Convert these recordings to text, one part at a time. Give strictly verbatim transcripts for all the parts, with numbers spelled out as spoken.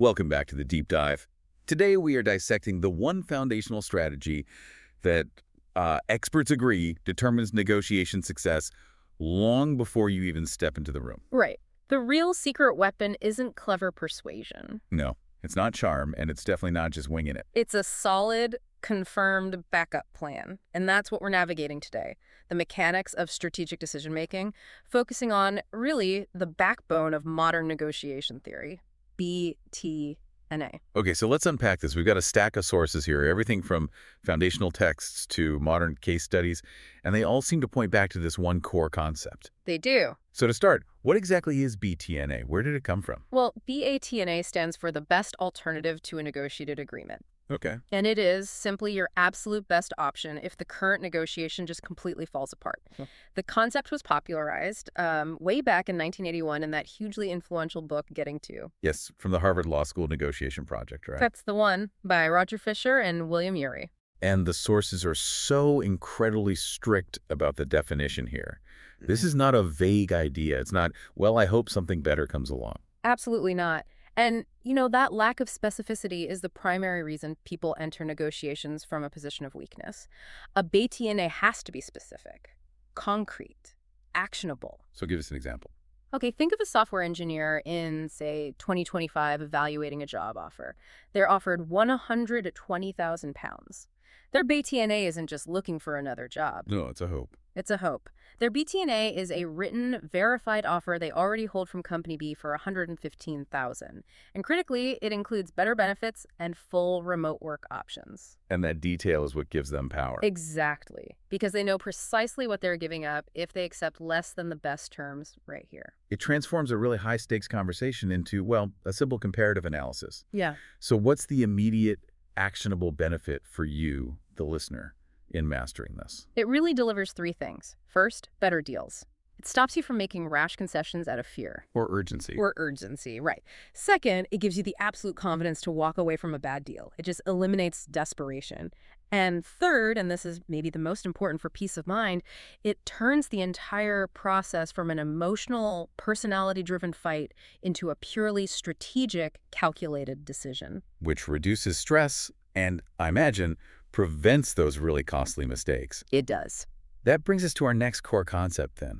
Welcome back to the Deep Dive. Today we are dissecting the one foundational strategy that uh, experts agree determines negotiation success long before you even step into the room. Right. The real secret weapon isn't clever persuasion. No, it's not charm, and it's definitely not just winging it. It's a solid, confirmed backup plan. And that's what we're navigating today. The mechanics of strategic decision-making, focusing on, really, the backbone of modern negotiation theory, B T N A. Okay, so let's unpack this. We've got a stack of sources here, everything from foundational texts to modern case studies, and they all seem to point back to this one core concept. They do. So to start, what exactly is B T N A? Where did it come from? Well, B A T N A stands for the best alternative to a negotiated agreement. Okay. And it is simply your absolute best option if the current negotiation just completely falls apart. Huh. The concept was popularized um, way back in nineteen eighty-one in that hugely influential book, Getting To. Yes, from the Harvard Law School Negotiation Project, right? That's the one, by Roger Fisher and William Ury. And the sources are so incredibly strict about the definition here. This is not a vague idea. It's not, well, I hope something better comes along. Absolutely not. And, you know, that lack of specificity is the primary reason people enter negotiations from a position of weakness. A B T N A has to be specific, concrete, actionable. So give us an example. Okay, think of a software engineer in, say, twenty twenty-five evaluating a job offer. They're offered one hundred twenty thousand pounds. Their B T N A isn't just looking for another job. No, it's a hope. It's a hope. Their B T N A is a written, verified offer they already hold from Company B for one hundred fifteen thousand dollars. And critically, it includes better benefits and full remote work options. And that detail is what gives them power. Exactly. Because they know precisely what they're giving up if they accept less than the best terms right here. It transforms a really high-stakes conversation into, well, a simple comparative analysis. Yeah. So what's the immediate, actionable benefit for you, the listener, in mastering this? It really delivers three things. First, better deals. It stops you from making rash concessions out of fear. Or urgency. Or urgency, right. Second, it gives you the absolute confidence to walk away from a bad deal. It just eliminates desperation. And third, and this is maybe the most important for peace of mind, it turns the entire process from an emotional, personality-driven fight into a purely strategic, calculated decision. Which reduces stress and, I imagine, prevents those really costly mistakes. It does. That brings us to our next core concept then.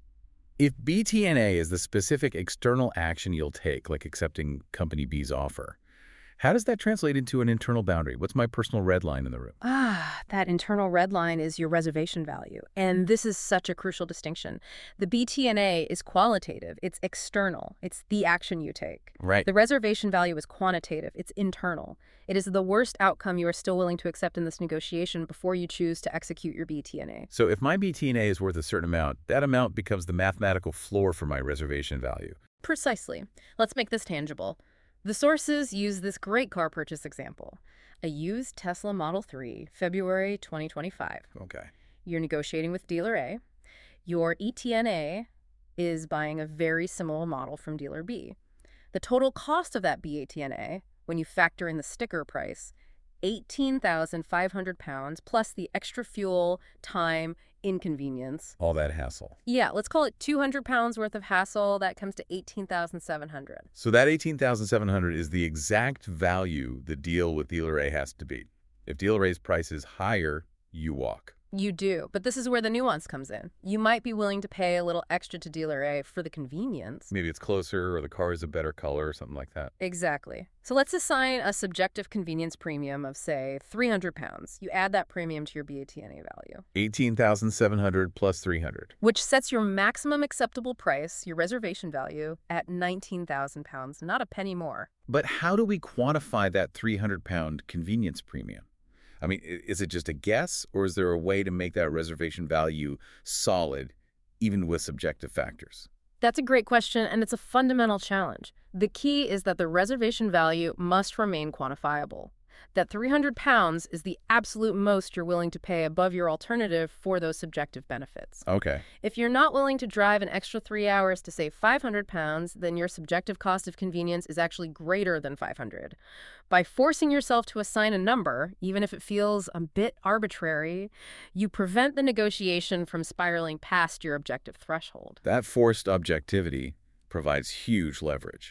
If B T N A is the specific external action you'll take, like accepting Company B's offer, how does that translate into an internal boundary? What's my personal red line in the room? Ah, that internal red line is your reservation value. And this is such a crucial distinction. The B T N A is qualitative. It's external. It's the action you take. Right. The reservation value is quantitative. It's internal. It is the worst outcome you are still willing to accept in this negotiation before you choose to execute your B T N A. So if my B T N A is worth a certain amount, that amount becomes the mathematical floor for my reservation value. Precisely. Let's make this tangible. The sources use this great car purchase example. A used Tesla Model three, February twenty twenty-five. Okay. You're negotiating with dealer A. Your E T N A is buying a very similar model from dealer B. The total cost of that B A T N A, when you factor in the sticker price, eighteen thousand five hundred pounds plus the extra fuel, time, inconvenience. All that hassle. Yeah, let's call it two hundred pounds worth of hassle. That comes to eighteen thousand seven hundred. So that eighteen thousand seven hundred is the exact value the deal with dealer A has to beat. If dealer A's price is higher, you walk. You do, but this is where the nuance comes in. You might be willing to pay a little extra to dealer A for the convenience. Maybe it's closer or the car is a better color or something like that. Exactly. So let's assign a subjective convenience premium of, say, three hundred pounds. You add that premium to your B A T N A value. eighteen thousand seven hundred plus three hundred. Which sets your maximum acceptable price, your reservation value, at nineteen thousand pounds, not a penny more. But how do we quantify that three hundred pound convenience premium? I mean, is it just a guess, or is there a way to make that reservation value solid, even with subjective factors? That's a great question, and it's a fundamental challenge. The key is that the reservation value must remain quantifiable. That three hundred pounds is the absolute most you're willing to pay above your alternative for those subjective benefits. Okay. If you're not willing to drive an extra three hours to save five hundred pounds, then your subjective cost of convenience is actually greater than five hundred. By forcing yourself to assign a number, even if it feels a bit arbitrary, you prevent the negotiation from spiraling past your objective threshold. That forced objectivity provides huge leverage.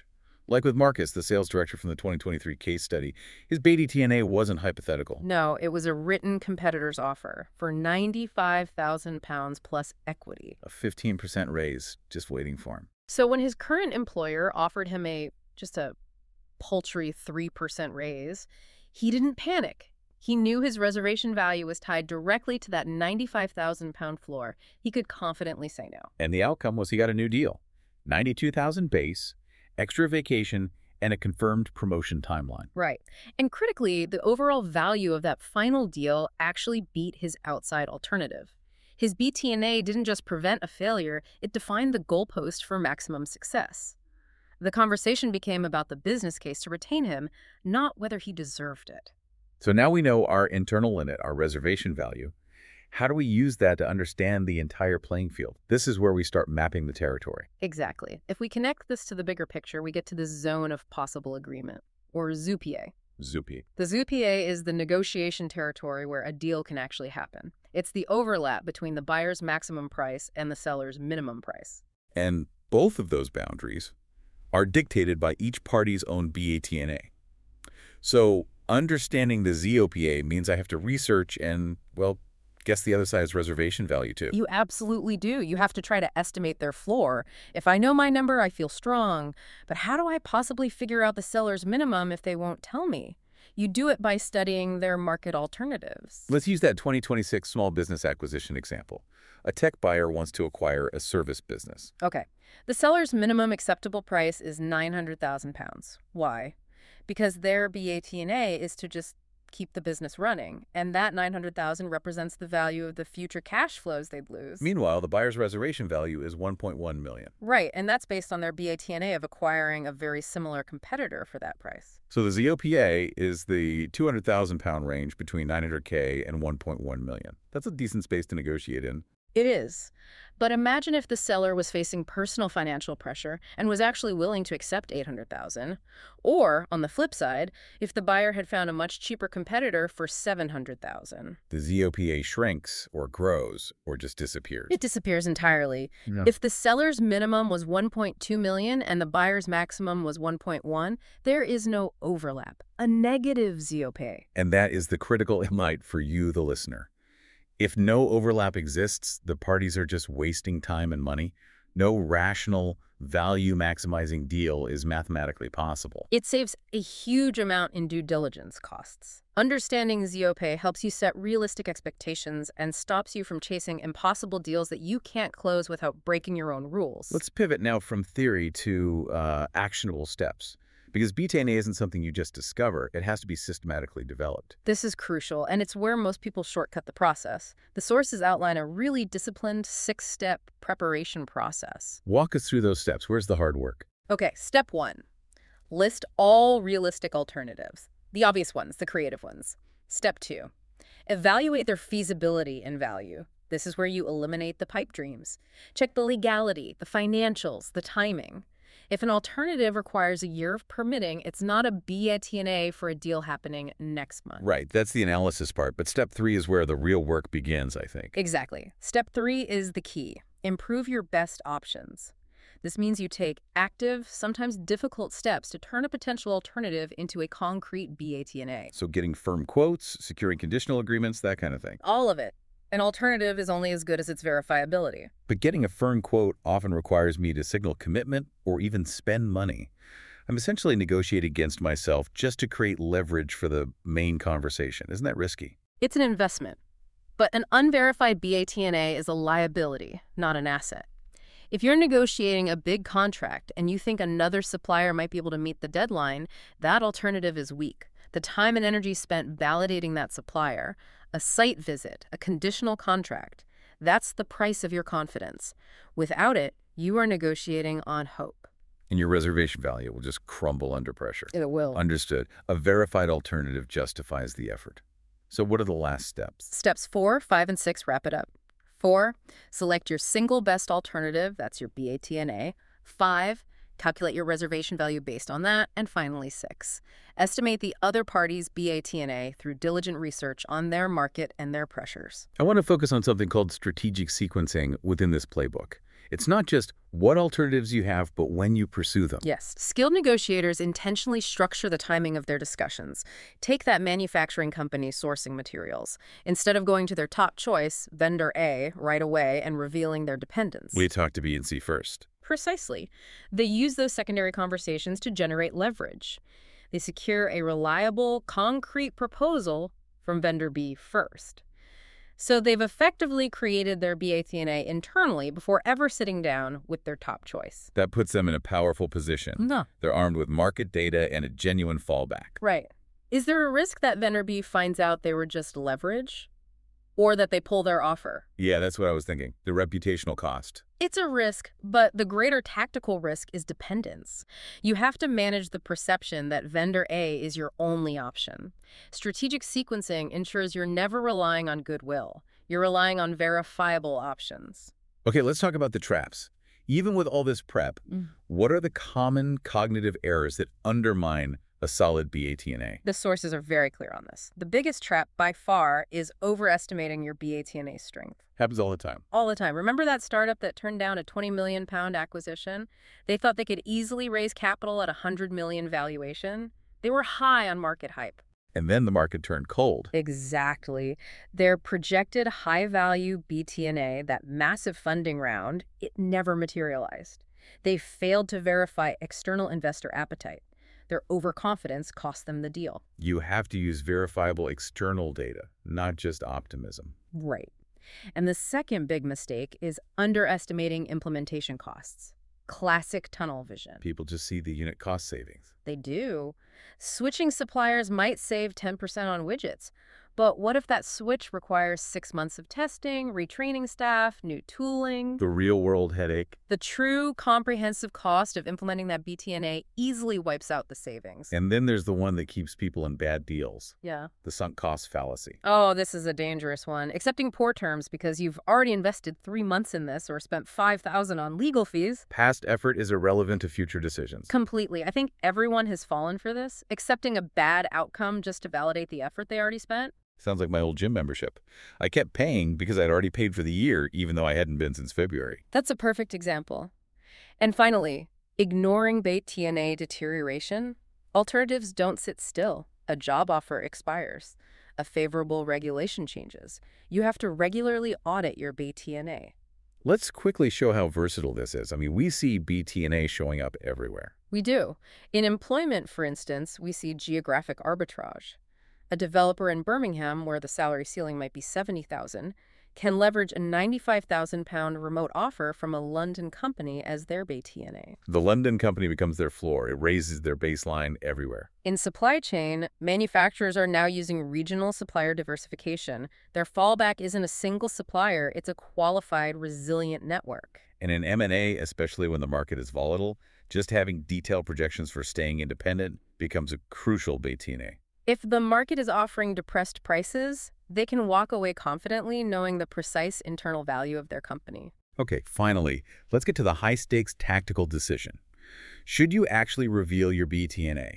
Like with Marcus, the sales director from the twenty twenty-three case study, his B A T N A wasn't hypothetical. No, it was a written competitor's offer for ninety-five thousand pounds plus equity. A fifteen percent raise just waiting for him. So when his current employer offered him a just a paltry three percent raise, he didn't panic. He knew his reservation value was tied directly to that ninety-five thousand pound floor. He could confidently say no. And the outcome was he got a new deal. ninety-two thousand base, extra vacation, and a confirmed promotion timeline. Right. And critically, the overall value of that final deal actually beat his outside alternative. His B T N A didn't just prevent a failure, it defined the goalpost for maximum success. The conversation became about the business case to retain him, not whether he deserved it. So now we know our internal limit, our reservation value. How do we use that to understand the entire playing field? This is where we start mapping the territory. Exactly. If we connect this to the bigger picture, we get to the zone of possible agreement, or Z U P A. Z U P A. The Z U P A is the negotiation territory where a deal can actually happen. It's the overlap between the buyer's maximum price and the seller's minimum price. And both of those boundaries are dictated by each party's own B A T N A. So understanding the Z O P A means I have to research and, well, guess the other side's reservation value too. You absolutely do. You have to try to estimate their floor. If I know my number, I feel strong. But how do I possibly figure out the seller's minimum if they won't tell me? You do it by studying their market alternatives. Let's use that twenty twenty-six small business acquisition example. A tech buyer wants to acquire a service business. Okay. The seller's minimum acceptable price is nine hundred thousand pounds. Why? Because their B A T N A is to just keep the business running, and that nine hundred thousand represents the value of the future cash flows they'd lose. Meanwhile, the buyer's reservation value is one point one million dollars. Right, and that's based on their B A T N A of acquiring a very similar competitor for that price. So the Z O P A is the two hundred thousand pound range between nine hundred K and one point one million dollars. That's a decent space to negotiate in. It is. But imagine if the seller was facing personal financial pressure and was actually willing to accept eight hundred thousand dollars. Or, on the flip side, if the buyer had found a much cheaper competitor for seven hundred thousand dollars. The Z O P A shrinks or grows or just disappears. It disappears entirely. Yeah. If the seller's minimum was one point two million dollars and the buyer's maximum was one point one, there is no overlap, a negative Z O P A. And that is the critical insight for you, the listener. If no overlap exists, the parties are just wasting time and money. No rational, value-maximizing deal is mathematically possible. It saves a huge amount in due diligence costs. Understanding Z O P A helps you set realistic expectations and stops you from chasing impossible deals that you can't close without breaking your own rules. Let's pivot now from theory to uh, actionable steps. Because B T N A isn't something you just discover. It has to be systematically developed. This is crucial, and it's where most people shortcut the process. The sources outline a really disciplined six-step preparation process. Walk us through those steps. Where's the hard work? Okay, step one. List all realistic alternatives. The obvious ones, the creative ones. Step two. Evaluate their feasibility and value. This is where you eliminate the pipe dreams. Check the legality, the financials, the timing. If an alternative requires a year of permitting, it's not a B A T N A for a deal happening next month. Right, that's the analysis part, but step three is where the real work begins, I think. Exactly. Step three is the key. Improve your best options. This means you take active, sometimes difficult steps to turn a potential alternative into a concrete B A T N A. So getting firm quotes, securing conditional agreements, that kind of thing. All of it. An alternative is only as good as its verifiability. But getting a firm quote often requires me to signal commitment or even spend money. I'm essentially negotiating against myself just to create leverage for the main conversation. Isn't that risky? It's an investment. But an unverified B A T N A is a liability, not an asset. If you're negotiating a big contract and you think another supplier might be able to meet the deadline, that alternative is weak. The time and energy spent validating that supplier, a site visit, a conditional contract, that's the price of your confidence. Without it, you are negotiating on hope. And your reservation value will just crumble under pressure. It will. Understood. A verified alternative justifies the effort. So what are the last steps? Steps four, five, and six wrap it up. Four, select your single best alternative. That's your B A T N A. Five, calculate your reservation value based on that. And finally, six, estimate the other party's B A T N A through diligent research on their market and their pressures. I want to focus on something called strategic sequencing within this playbook. It's not just what alternatives you have, but when you pursue them. Yes. Skilled negotiators intentionally structure the timing of their discussions. Take that manufacturing company sourcing materials. Instead of going to their top choice, vendor A, right away and revealing their dependence. We talk to B and C first. Precisely. They use those secondary conversations to generate leverage. They secure a reliable, concrete proposal from vendor B first. So they've effectively created their B A T N A internally before ever sitting down with their top choice. That puts them in a powerful position. No. They're armed with market data and a genuine fallback. Right. Is there a risk that vendor B finds out they were just leverage? Or that they pull their offer? Yeah, that's what I was thinking. The reputational cost. It's a risk, but the greater tactical risk is dependence. You have to manage the perception that vendor A is your only option. Strategic sequencing ensures you're never relying on goodwill. You're relying on verifiable options. Okay, let's talk about the traps. Even with all this prep, Mm. what are the common cognitive errors that undermine a solid B A T N A? The sources are very clear on this. The biggest trap, by far, is overestimating your B A T N A strength. Happens all the time. All the time. Remember that startup that turned down a twenty million pound acquisition? They thought they could easily raise capital at a one hundred million valuation. They were high on market hype. And then the market turned cold. Exactly. Their projected high-value B T N A, that massive funding round, it never materialized. They failed to verify external investor appetite. Their overconfidence cost them the deal. You have to use verifiable external data, not just optimism. Right. And the second big mistake is underestimating implementation costs. Classic tunnel vision. People just see the unit cost savings. They do. Switching suppliers might save ten percent on widgets. But what if that switch requires six months of testing, retraining staff, new tooling? The real-world headache. The true comprehensive cost of implementing that B T N A easily wipes out the savings. And then there's the one that keeps people in bad deals. Yeah. The sunk cost fallacy. Oh, this is a dangerous one. Accepting poor terms because you've already invested three months in this or spent five thousand dollars on legal fees. Past effort is irrelevant to future decisions. Completely. I think everyone has fallen for this, accepting a bad outcome just to validate the effort they already spent. Sounds like my old gym membership. I kept paying because I'd already paid for the year, even though I hadn't been since February. That's a perfect example. And finally, ignoring B A T N A deterioration. Alternatives don't sit still. A job offer expires. A favorable regulation changes. You have to regularly audit your B T N A. Let's quickly show how versatile this is. I mean, we see B T N A showing up everywhere. We do. In employment, for instance, we see geographic arbitrage. A developer in Birmingham, where the salary ceiling might be seventy thousand dollars, can leverage a ninety-five thousand pound remote offer from a London company as their B A T N A. The London company becomes their floor. It raises their baseline everywhere. In supply chain, manufacturers are now using regional supplier diversification. Their fallback isn't a single supplier, it's a qualified, resilient network. And in M and A, especially when the market is volatile, just having detailed projections for staying independent becomes a crucial B A T N A. If the market is offering depressed prices, they can walk away confidently knowing the precise internal value of their company. Okay, finally, let's get to the high-stakes tactical decision. Should you actually reveal your B T N A?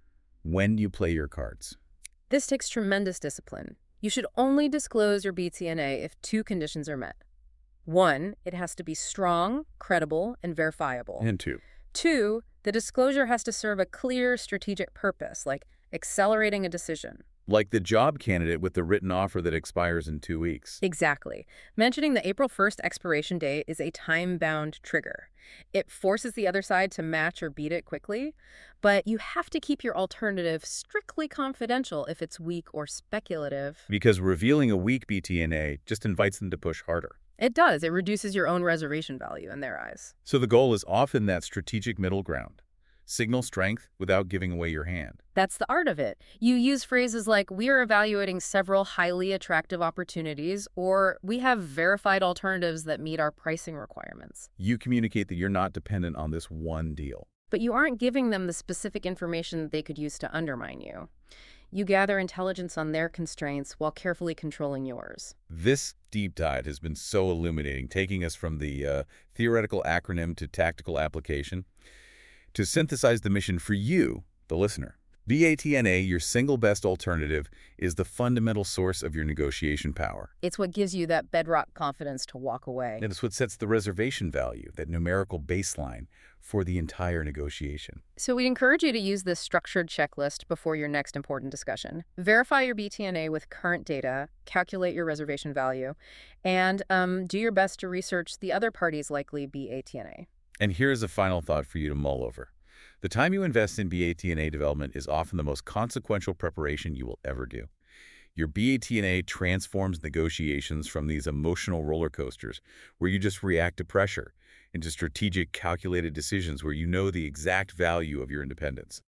When do you play your cards? This takes tremendous discipline. You should only disclose your B T N A if two conditions are met. One, it has to be strong, credible, and verifiable. And two. Two, the disclosure has to serve a clear strategic purpose, like accelerating a decision. Like the job candidate with the written offer that expires in two weeks. Exactly. Mentioning the April first expiration date is a time-bound trigger. It forces the other side to match or beat it quickly, but you have to keep your alternative strictly confidential if it's weak or speculative. Because revealing a weak B T N A just invites them to push harder. It does. It reduces your own reservation value in their eyes. So the goal is often that strategic middle ground. Signal strength without giving away your hand. That's the art of it. You use phrases like, we are evaluating several highly attractive opportunities, or we have verified alternatives that meet our pricing requirements. You communicate that you're not dependent on this one deal. But you aren't giving them the specific information that they could use to undermine you. You gather intelligence on their constraints while carefully controlling yours. This deep dive has been so illuminating, taking us from the uh, theoretical acronym to tactical application, to synthesize the mission for you, the listener. BATNA, your single best alternative, is the fundamental source of your negotiation power. It's what gives you that bedrock confidence to walk away. And it's what sets the reservation value, that numerical baseline, for the entire negotiation. So we'd encourage you to use this structured checklist before your next important discussion. Verify your B T N A with current data, calculate your reservation value, and um, do your best to research the other party's likely B A T N A. And here's a final thought for you to mull over. The time you invest in B A T N A development is often the most consequential preparation you will ever do. Your B A T N A transforms negotiations from these emotional roller coasters where you just react to pressure into strategic, calculated decisions where you know the exact value of your independence.